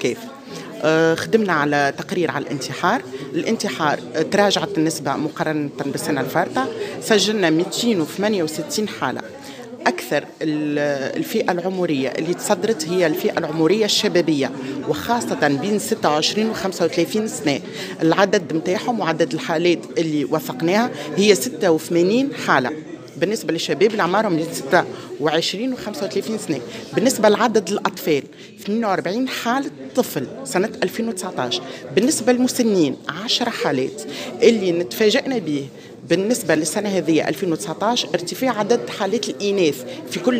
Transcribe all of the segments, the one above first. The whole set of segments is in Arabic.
كيف. خدمنا على تقرير على الانتحار تراجعت النسبة مقارنة بالسنة الفارطة، سجلنا 268 حالة. أكثر الفئة العمرية اللي تصدرت هي الفئة العمرية الشبابية، وخاصة بين 26 و 35 سنة. العدد متاعهم وعدد الحالات اللي وثقناها هي 86 حالة بالنسبة للشباب اللي أعمارهم بين 26 و 35 سنة. بالنسبة لعدد الأطفال 42 حالة طفل سنة 2019. بالنسبة للمسنين 10 حالات. اللي نتفاجئنا به بالنسبة للسنة هذه 2019 ارتفاع عدد حالات الإناث في كل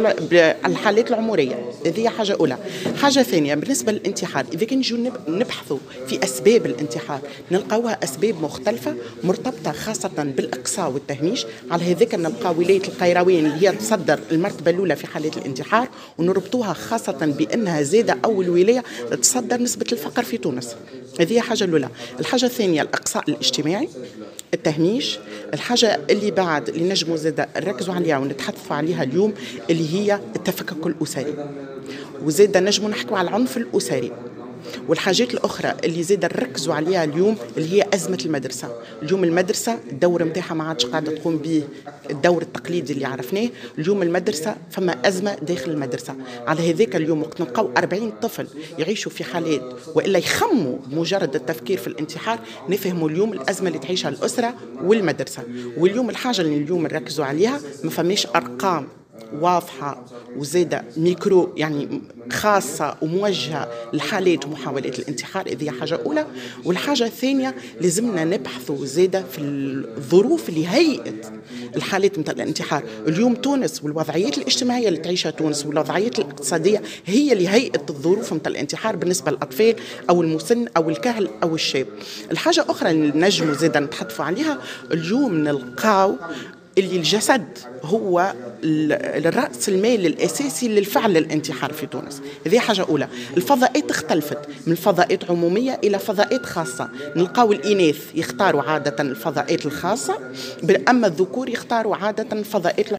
الحالات العمرية. هذه حاجة أولى. حاجة ثانية بالنسبة للانتحار، إذا كان نجوا نبحثوا في أسباب الانتحار نلقاوها أسباب مختلفة مرتبطة خاصة بالإقصاء والتهميش. على هذاك نلقى ولاية القيروان اللي هي تصدر المرتبة الأولى في حالات الانتحار، ونربطوها خاصة بأنها زادة أول ولاية تصدر نسبة الفقر في تونس. هذه حاجة الأولى. الحاجة الثانية الإقصاء الاجتماعي، التهميش. الحاجة اللي بعد اللي نجموا زادة نركزوا عليها ونتحدثوا عليها اليوم اللي هي التفكك الأسري، وزادة نجموا نحكوا على العنف الأسري. والحاجات الأخرى اللي زادة نركزوا عليها اليوم اللي هي أزمة المدرسة. اليوم المدرسة الدور متاعها ما عادش قاعدة تقوم به الدور التقليدي اللي عرفناه. اليوم المدرسة فما أزمة داخل المدرسة. على هذاك اليوم وقت نلقاو 40 طفل يعيشوا في حالات وإلا يخموا مجرد التفكير في الانتحار، نفهموا اليوم الأزمة اللي تعيشها الأسرة والمدرسة. واليوم الحاجة اللي اليوم نركزوا عليها ما فماش أرقام واضحة وزادة ميكرو يعني خاصة وموجهة لحالات ومحاولات الانتحار. هذه حاجة أولى. والحاجة الثانية لازمنا نبحثوا زادة في الظروف اللي هيئت الحالات مثل الانتحار. اليوم تونس والوضعيات الاجتماعية اللي تعيشها تونس والوضعيات الاقتصادية هي اللي هيئت الظروف مثل الانتحار بالنسبة للأطفال أو المسن أو الكهل أو الشاب. الحاجة أخرى اللي نجموا زادة نتحدثوا عليها اليوم نلقاو اللي الجسد هو الرأس المال الأساسي للفعل الانتحار في تونس. هذه حاجة أولى. الفضاءات اختلفت من فضاءات عمومية إلى فضاءات خاصة. نلقاو الإناث يختاروا عادة الفضاءات الخاصة، أما الذكور يختاروا عادة الفضاءات